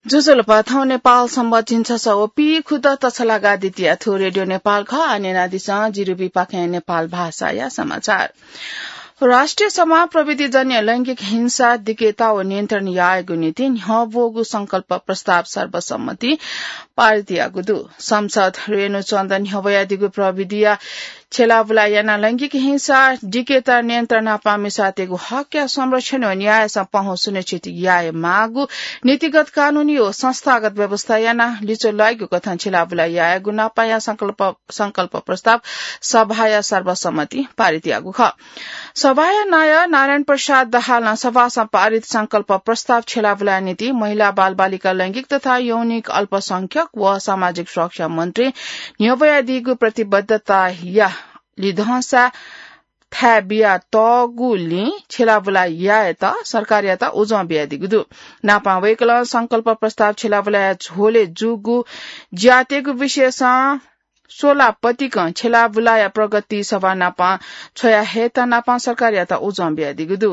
जुजुलपा थाउ नेपाल सम्बचिन्छ सओपी खुद तछलागा द्वितीय थो रेडियो नेपाल ख आनेना दिशा जिरुबी पाखे नेपाल भाषा या समाचार राष्ट्रिय सभा प्रविधिजन्य लैंगिक हिंसा दिकेता व नियन्त्रण याएको नीति हबोगु संकल्प प्रस्ताव सर्वसम्मति पारित संसद रेणु चन्दन हवयादिगु प्रविधिया छेलाबुला याना लैंगिक हिंसा डिकेता नियन्त्रण पामे सातेगु हक या संरक्षण व न्याय पहुँच सुनिश्चित याय मागु नीतिगत कानूनी व संस्थागत व्यवस्था याना लिचो लागु कथन छेलाबुला याय गुना पाया संकल्प प्रस्ताव सभाया सर्वसम्मति पारित यागु ख सभाया नारायण प्रसाद दाहाल सभा पारित संकल्प प्रस्ताव छेलाबुला नीति महिला बाल बालिका लैंगिक तथा यौनिक अल्पसंख्यक व सामाजिक सुरक्षा मन्त्री न्यवयादिगु प्रतिबद्धता या लिधंसा थ्याबिया तगुली छेलाबुला यायता सरकारियाता उजमा बियादिगुदु नापा वेकल संकल्प प्रस्ताव छेलाबुला झोले जुगु ज्यातेगु विशेष सोला पतिक छेलाबुला या प्रगति सभा नापा छोया हेता नापा सरकारियाता उजमा बियादिगुदु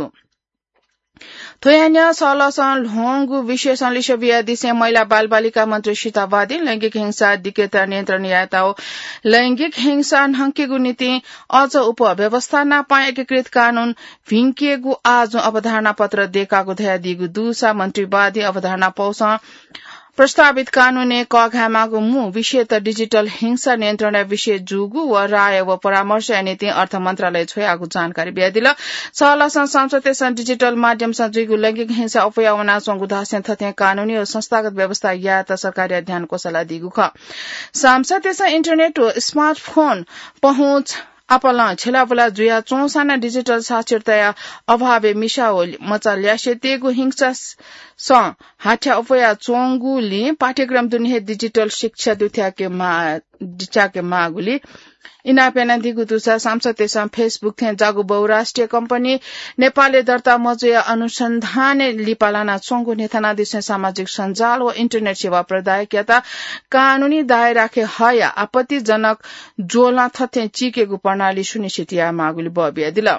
थोयान्य सलसन ढोंगु विशेषण लिसबिया दिसे महिला बाल बालिका मन्त्री सीतावादी लैंगिक हिंसा दिकेता नियन्त्रण याताओ लैंगिक हिंसा हंकेगु नीति अझ उप व्यवस्था नापा एकीकृत कानून भिंकिएगु आज अवधारणा पत्र देखाको धया दिगु दुसा मन्त्रीवादी अवधारणा पौष प्रस्तावित कानूने कघामागु मु विषय त डिजिटल हिंसा नियन्त्रण विषय जुगु व राय व परामर्श नीति अर्थ मन्त्रालय छोयागु जानकारी बियादिल सहलसन संसद डिजिटल माध्यम जुगु लैंगिक हिंसा अपयावना संगुधासन थथे कानूनी व संस्थागत व्यवस्था या त सरकारी अध्ययन को सल्लाह दिगु ख सांसद इन्टरनेट व स्मार्टफोन पहुँच अपल छेलाबुला जुया चौसाना डिजिटल साक्षरता अभावे मिसाओ मचाल्यासे तेगु हिंसा हाठ्या उपया चोंगुली पाठ्यक्रम दुनिया डिजिटल शिक्षा दुथ्याके मागुली इनापेना दिगु तुसा सांसद फेसबुक थे जागु बहुराष्ट्रिय कम्पनी नेपालले दर्ता मजुया अनुसन्धान लिपालाना चोंगु नेथाना दिसे सामाजिक सञ्जाल व इन्टरनेट सेवा प्रदायक यता कानूनी दाय राखे हया आपत्तिजनक जोला थथे चिकेगु प्रणाली सुनिश्चित या मागुली बबिया दिल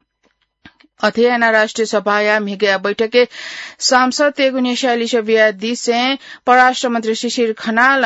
अध्ययन राष्ट्रिय सभाया मिगया बैठके सांसद तेगु नेशाली सबिया दिसे परराष्ट्र मन्त्री शिशिर खनाल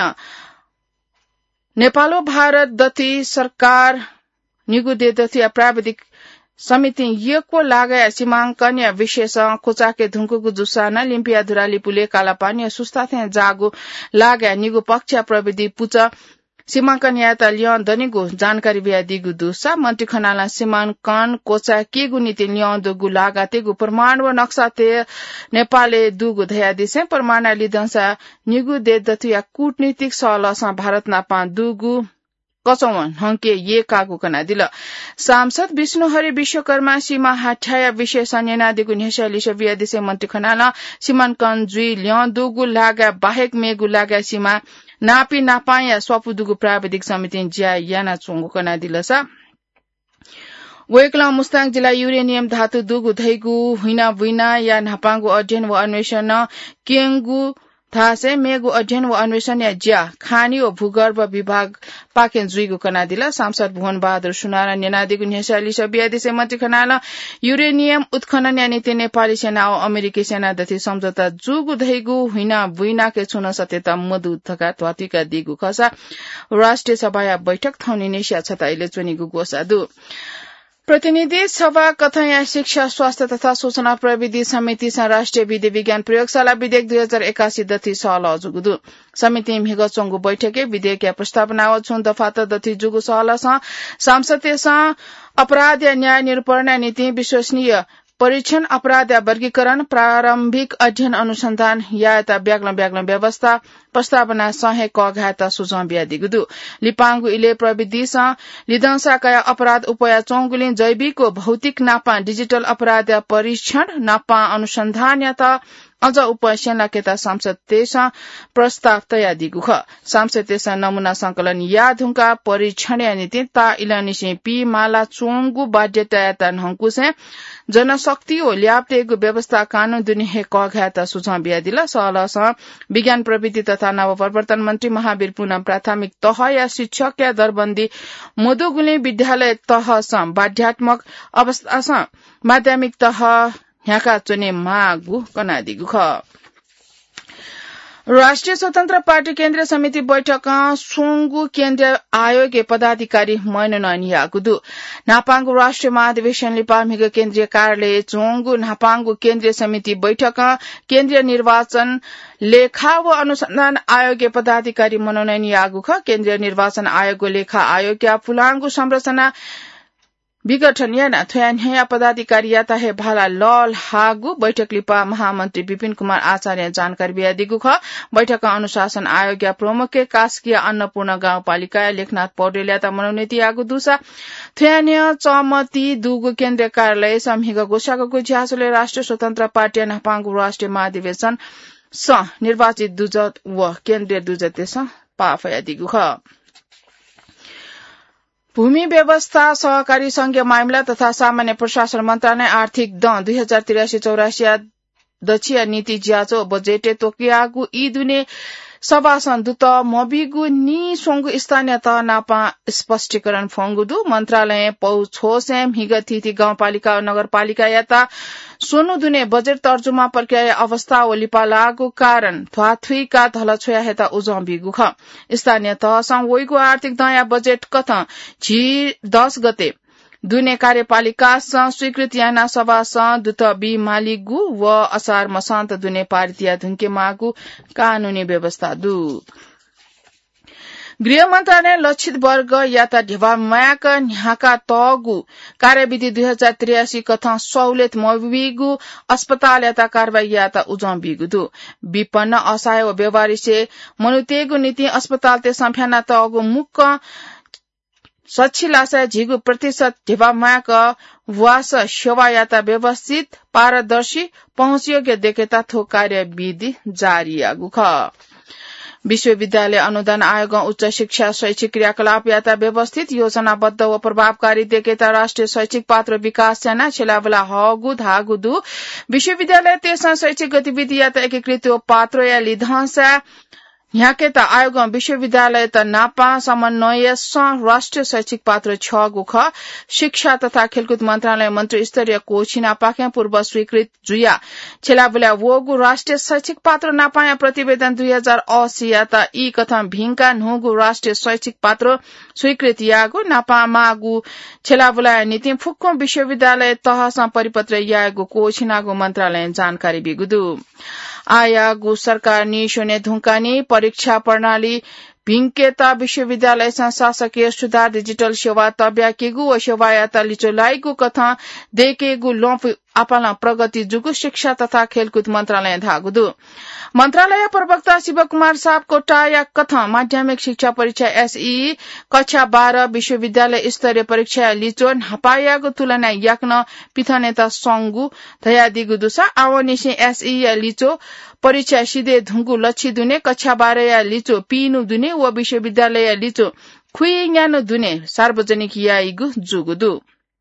नेपाल भारत दति सरकार निगुदे दति प्राविधिक समिति यको लागया सीमांकन या विशेष कोचाके धुंकुगु जुसाना लिम्पिया धुराली पुले कालापानी सुस्ता थे जागु लागया निगु पक्ष प्रविधि पुच सीमांकन याता लियोन दनिगु जानकारी बिया दिगु दुसा मन्त्री खनाला सीमांकन कोचा केगु नीति लियोन दुगु लगातेगु प्रमाण व नक्सा ते नेपालले दुगु धया दिसे प्रमाण लिदंसा निगु दे दतुया कूटनीतिक सहलसा भारत नापा दुगु कचौवन हंके ये कागु कना दिल सांसद विष्णुहरि विश्वकर्मा सीमा हाठ्या विशेष अन्यनादिगु नेशाली सबिया दिसे मन्त्री खनाला सीमांकन जुई लियोन दुगु लागा बाहेक मेगु लागा सीमा नापी नापाया स्वपुदुगु प्राविधिक समिति ज्या याना चोंगु कना दिलसा वेकला मुस्ताङ जिल्ला युरेनियम धातु दुगु धैगु हुइना बुइना या नापांगु अध्ययन व अन्वेषण केंगु थासे मेगु अध्ययन व अन्वेषण या ज्या खानी व भूगर्भ विभाग पाकेन जुइगु कना दिला सांसद भुवन बहादुर सुनारा नेनादिगु नेसाली सबिया दिसे मन्त्री खनाला युरेनियम उत्खनन या नीति नेपाली सेना व अमेरिकी सेना दथि सम्झौता जुगु धैगु हुइना बुइना के छुन सत्यता मधु थका त्वातिका दिगु खसा राष्ट्रिय सभा बैठक थौनी नेसिया छताइले चुनिगु गोसादु प्रतिनिधि सभा कथया शिक्षा स्वास्थ्य तथा सूचना प्रविधि समिति राष्ट्रिय विधि विज्ञान प्रयोगशाला विधेयक 2081 दथि सहल जुगुदु समिति मिग चोंगु बैठके विधेयक या प्रस्तावना व छुन दफा दथि जुगु सहल सांसद अपराध या न्याय निरूपण नीति विश्वसनीय परीक्षण अपराध या वर्गीकरण प्रारम्भिक अध्ययन अनुसन्धान याता ब्याग्ल व्यवस्था प्रस्तावना सहे कघाता सुझाव बिया दिगुदु लिपांगु इले प्रविधि स लिदंसा कया अपराध उपया चोंगुलिन जैविक व भौतिक नापा डिजिटल अपराध या परीक्षण नापा अनुसन्धान याता अझ उपसेना केता सांसद तेसा प्रस्ताव तया दिगु ख सांसद तेसा नमूना संकलन या धुंका परीक्षण या नीति ता इलानिसे पी माला चोंगु बाध्यता याता नहंकुसे जनशक्ति ओ ल्याप्टेगु व्यवस्था कानून दुनिहे कघाता सुझाव बिया दिला सहलस विज्ञान प्रविधि तथा नवप्रवर्तन मन्त्री महावीर पुनम प्राथमिक तह या शिक्षक या दरबन्दी मधुगुली विद्यालय तह सम बाध्यात्मक अवस्था सम माध्यमिक तह यहाँका चुने मागु कनादिगु ख राष्ट्रिय स्वतन्त्र पार्टी केन्द्रीय समिति बैठक सोंगु केन्द्रीय आयोग पदाधिकारी मनोनयन यागुदु नापांगु राष्ट्रिय महाधिवेशन लिपामिग केन्द्रीय कार्यालय चोंगु नापांगु केन्द्रीय समिति बैठक केन्द्रीय निर्वाचन लेखा व अनुसन्धान आयोग पदाधिकारी मनोनयन यागुख केन्द्रीय निर्वाचन आयोग लेखा आयोग फुलांगु संरचना विघटन याना थ्यान्या पदाधिकारी याता है भाला लल हागु बैठक लिपा महामन्त्री विपिन कुमार आचार्य जानकारी बिया दिगु ख बैठक अनुशासन आयोग प्रमुख कास्कीय अन्नपूर्ण गाउँपालिका लेखनाथ पौडेल याता मनोनीति आगु दुसा थ्यान्या चमती दुगु केन्द्रीय कार्यालय समिग गोसाको ज्यासले राष्ट्रिय स्वतन्त्र पार्टी नापांगु राष्ट्रिय महाधिवेशन स निर्वाचित दुजत व केन्द्रीय दुजते स पाफया दिगु ख भूमि व्यवस्था सहकारी संघीय मामिला तथा सामान्य प्रशासन मन्त्रालय आर्थिक 2083-84 दक्षिण नीति ज्याचो बजेटे तोकियागु ई दुने सभासन दुत मबिगु नि सोंगु स्थानीय तह नापा स्पष्टीकरण फोंगुदु मन्त्रालय पौछोसेम हिगथिति गाउँपालिका नगरपालिका याता सोनु दुने बजेट तर्जुमा प्रक्रिया अवस्था ओलिपा लागु कारण थ्वाथुइका धल छोया हेता उजम्बिगु ख स्थानीय तह संवैगु आर्थिक दया बजेट कथ झी 10 गते दुने कार्यपालिका स्वीकृत याना सभा दुत बी मालिगु व असार मसान्त दुने पारितिया धुंके मागु कानूनी व्यवस्था दु गृह मन्त्रालय लक्षित वर्ग याता ढेवा मायाक न्याका तगु कार्यविधि 2083 कथा सहुलियत मबिगु अस्पताल याता कारबाही याता उजम्बिगु दु विपन्न असहाय व व्यवहारिसे मनुतेगु नीति अस्पताल ते संफ्याना तगु मुक्क सच्छिलासा झिगु प्रतिशत ढेवा मायाक वास सेवा याता व्यवस्थित पारदर्शी पहुँचयोग्य देखेता थो कार्यविधि जारी आगु ख विश्वविद्यालय अनुदान आयोग उच्च शिक्षा शैक्षिक क्रियाकलाप याता व्यवस्थित योजनाबद्ध व प्रभावकारी देखेता राष्ट्रिय शैक्षिक पात्र विकास सेना छेलाबला हगु धागु दु विश्वविद्यालय तेसा शैक्षिक गतिविधि याता एकीकृत पात्र या लिधंसा ह्याकेता आयोग विश्वविद्यालय त नापा समन्वय राष्ट्रिय शैक्षिक पात्र 6 गुख शिक्षा तथा खेलकुद मन्त्रालय मन्त्री स्तरीय कोची नापाख्या पूर्व स्वीकृत जुया छेलाबुला वोगु राष्ट्रिय शैक्षिक पात्र नापाया प्रतिवेदन 2080 याता ई कथम भिंका नुगु राष्ट्रिय शैक्षिक पात्र स्वीकृत यागु नापा मागु छेलाबुला नीति फुक्को विश्वविद्यालय तहसा परिपत्र यागु कोची नागु मन्त्रालय जानकारी बिगुदु आयागु सरकार निशोने धुंकानी परीक्षा प्रणाली भिंकेता विश्वविद्यालय शासकीय सुधार डिजिटल सेवा तब्याकेगु व सेवा याता लिचोलाइगु कथा देकेगु लोप आपाला प्रगति जुगु शिक्षा तथा खेलकुद मन्त्रालय धागुदु मन्त्रालय प्रवक्ता शिव कुमार सापकोटा या कथा माध्यमिक शिक्षा परीक्षा एसई कक्षा 12 विश्वविद्यालय स्तरीय परीक्षा लिचो हपायागु तुलना याक्न पिथनेता संगु धयादिगु दुसा आवनिसे एसई या लिचो परीक्षा सिधे धुंगु लक्षी दुने कक्षा 12 या लिचो पिनु दुने व विश्वविद्यालय या लिचो खुइयानो दुने सार्वजनिक याइगु जुगुदु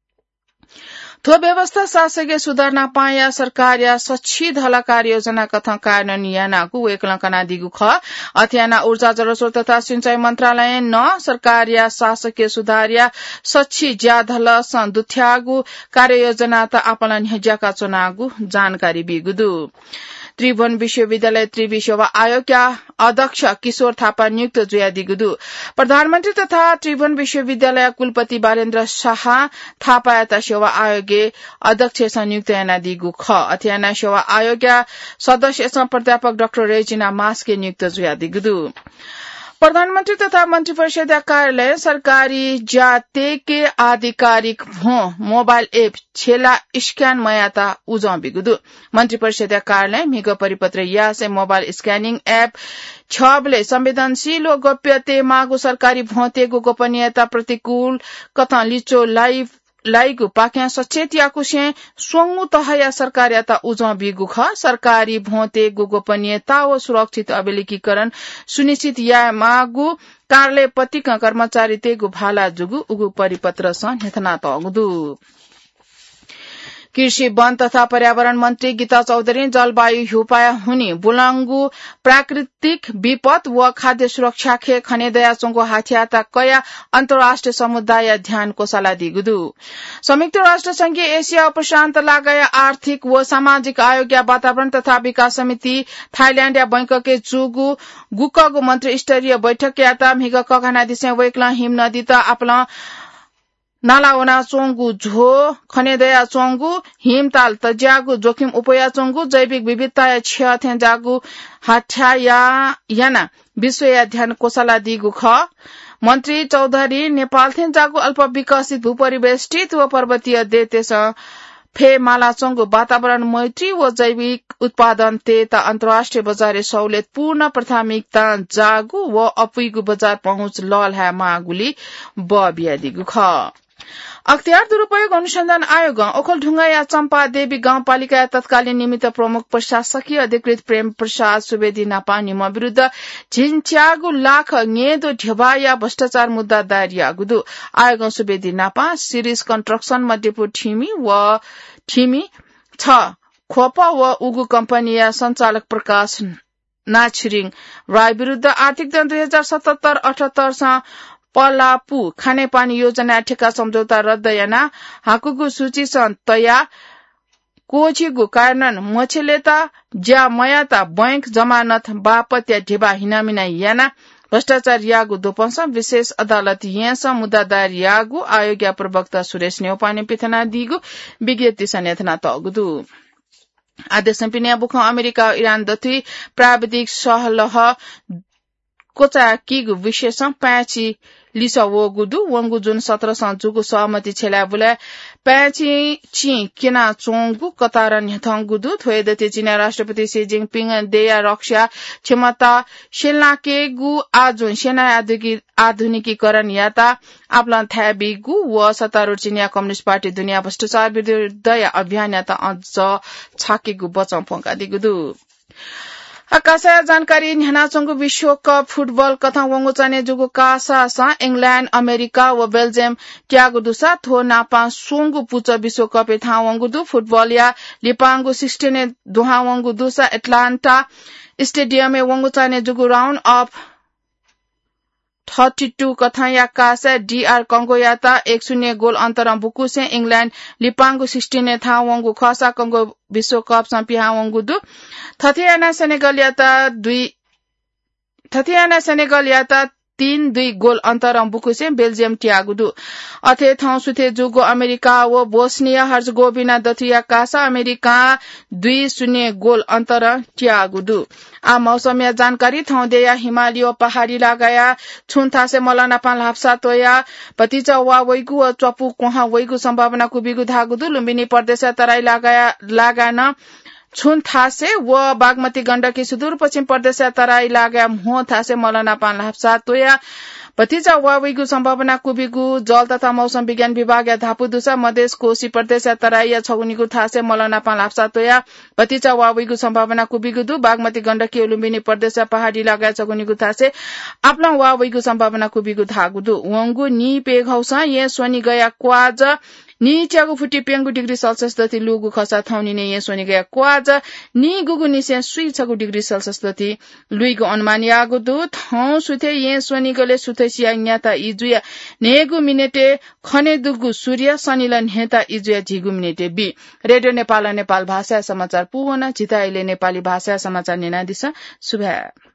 थो व्यवस्था शासकीय सुधारना पाया सरकार या सच्ची धला कार्य योजना कथा कार्यान्वयन यानागु एकलंकना दिगु ख अथ्याना ऊर्जा जलस्रोत तथा सिंचाई मन्त्रालय न सरकार या शासकीय सुधार या सच्ची ज्याधल दुथ्यागु कार्य योजना त आपलन हेज्याका चुनागु जानकारी बिगुदु त्रिभुवन विश्वविद्यालय त्रिवी सेवा आयोग अध्यक्ष किशोर थापा नियुक्त जुया दिगुदु प्रधानमन्त्री तथा त्रिभुवन विश्वविद्यालय कुलपति बालेन्द्र शाह थापा यता सेवा आयोग अध्यक्ष नियुक्त याना दिगु ख अथ्याना सेवा आयोग सदस्य प्राध्यापक डाक्टर रेजिना मास्के नियुक्त जुया दिगुदु प्रधानमन्त्री तथा मन्त्री परिषद कार्यालय सरकारी जाते के आधिकारिक मोबाइल एप छेला स्क्यान मयाता उजम्बिगुदु मन्त्री परिषद कार्यालय मिग परिपत्र यासे मोबाइल स्क्यानिङ एप छबले संवेदनशील व गोप्यते मागु सरकारी भोतेगु गोपनीयता प्रतिकूल कथा लिचो लाइगु पाक्या सचेत याकुसे सोंगु तहया सरकार याता उजम्बिगु ख सरकारी भोते गोपनीयता व सुरक्षित अभिलेखीकरण सुनिश्चित या मागु कार्यालय पतिक कर्मचारी तेगु भाला जुगु उगु परिपत्र स नेथना तगुदु कृषि वन तथा पर्यावरण मन्त्री गीता चौधरी जलवायु हिउपाया हुने बुलङ्गु प्राकृतिक विपद व खाद्य सुरक्षा खे खनेदया चोंगो हाथियाता कया अन्तर्राष्ट्रिय समुदाय ध्यान कोसला दिगुदु संयुक्त राष्ट्र संघीय एशिया उपशान्त लागया आर्थिक व सामाजिक आयोग या वातावरण तथा विकास समिति थाइल्याण्ड या बैंकके चुगु गुकगु मन्त्री स्तरीय बैठक याता मिग कघना दिसे वेक्ला हिम नदी त आपला नालावना चोंगु झो खनेदया चोंगु हिमताल तज्यागु जोखिम उपया चोंगु जैविक विविधता या छ थेंजागु हाठ्या याना विश्व या ध्यान कोसला दिगु ख मन्त्री चौधरी नेपाल थेंजागु अल्प विकसित भूपरिवेष्टित व पर्वतीय देश फे मालाचोंगु वातावरण मैत्री व जैविक उत्पादन तेता अन्तर्राष्ट्रिय बजार सहुलियत पूर्ण प्राथमिकता जागु व अपुइगु बजार पहुँच लल है मागुली बबिया दिगु ख अख्तियार दुरूपयोग अनुसन्धान आयोग ओखलढुङ्गा या चम्पा देवी गाउँपालिका तत्कालीन निमित्त प्रमुख प्रशासकीय अधिकृत प्रेम प्रसाद सुवेदी नापा निम विरूद्ध झिन्च्यागु लाख ङेदो ढेबा या भ्रष्टाचार मुद्दा दायर यागुदु आयोग सुवेदी नापा सिरिज कन्स्ट्रक्सन मध्येपु ठिमी छ खोप व उगु कम्पनी या संचालक प्रकाश नाछिरिङ राय विरूद्ध आर्थिक दण्ड 2077-78 सा पलापु खानेपानी योजना ठेका सम्झौता रद्द याना हाकुगु सूची सन तया कोचिगु कारण मछेलेता ज्या मयाता बैंक जमानत बापत या ढेबा हिनामिना याना भ्रष्टाचार यागु दोपंस विशेष अदालत यस मुद्दा दायर यागु आयोग या प्रवक्ता सुरेश नेउपाने पिथना दिगु विज्ञप्ति सनेथना तगुदु आदेश पिनिया बुख अमेरिका इरान दथि प्राविधिक सहलह कोचा किगु विशेष प्याची लिसा वगुदु वंगु जुन 17 जुगु सहमति छेला बुला प्याची ची किना चोंगु कतार न्यथंगुदु थोयदते चीना राष्ट्रपति सी जिनपिङ देया रक्षा क्षमता शेलाकेगु आजुन सेना आधुनिकीकरण याता आपला थ्याबिगु व सत्तारूढ चीनिया कम्युनिस्ट पार्टी दुनिया भ्रष्टाचार विरुद्ध या अभियान याता अझ छाकेगु बचम फंका दिगुदु आकाशा जानकारी न्यानाचोंगु विश्वकप फुटबल कथा वंगु चाने जुगु कासा इंग्लैंड अमेरिका व बेल्जियम ट्यागु दुसा थो नापा सोंगु पुच विश्वकप था वंगु दु फुटबल या लिपांगु 16 दुहा वंगु दुसा एटलान्टा स्टेडियम में वंगु चाने जुगु राउंड अफ 32 कथा या कासा डीआर कंगो याता 1-0 गोल अंतरम बुकु से इंग्लैंड लिपांगु 16 था वंगु खसा कंगो विश्वकप संपिहा वंगु दु थथियाना सेनेगल याता 3-2 गोल अंतरम बुकु से बेल्जियम ट्यागुदु अथे थाउ सुथे जुगो अमेरिका व बोस्निया हर्जगोविना दथिया कासा अमेरिका 2-0 गोल अंतर ट्यागुदु आ मौसम या जानकारी थाउ देया हिमालय पहाड़ी लगाया छुन्था से मलना पाल हाप्सा तोया पतिचा वा वैगु व चपु कोहा वैगु सम्भावना कुबिगु धागुदु लुम्बिनी प्रदेश तराई लगाना छुन थासे व बागमती गण्डकी सुदूर पश्चिम प्रदेश तराई लागा हो थासे मलना पान हाप्सा तोया भतिजा वावैगु सम्भावना कुबिगु जल तथा मौसम विज्ञान विभाग या धापु दुसा मधेस कोशी प्रदेश तराई या छगुनीगु थासे मलना पान हाप्सा तोया भतिजा वावैगु सम्भावना कुबिगु दु बागमती गण्डकी लुम्बिनी प्रदेश पहाड़ी लागा छगुनीगु थासे आपला वावैगु सम्भावना कुबिगु धागुदु वंगु नि पेघौसा ये सोनी गया क्वाज नि च्यागु फुटी पेंगु डिग्री सेल्सियस दति लुगु खसा थाउनी ने ये सोनी गया क्वाज नि गुगु निसे सुई छगु डिग्री सेल्सियस दति लुइगु अनुमान यागु दु थाउ सुथे ये सोनी गले सुथे सिया न्याता इजुया नेगु मिनेटे खने दुगु सूर्य शनिलन हेता इजुया झिगु मिनेटे बी रेडियो नेपाल भाषा समाचार पुवना चिताइले नेपाली भाषा समाचार नेना दिस शुभ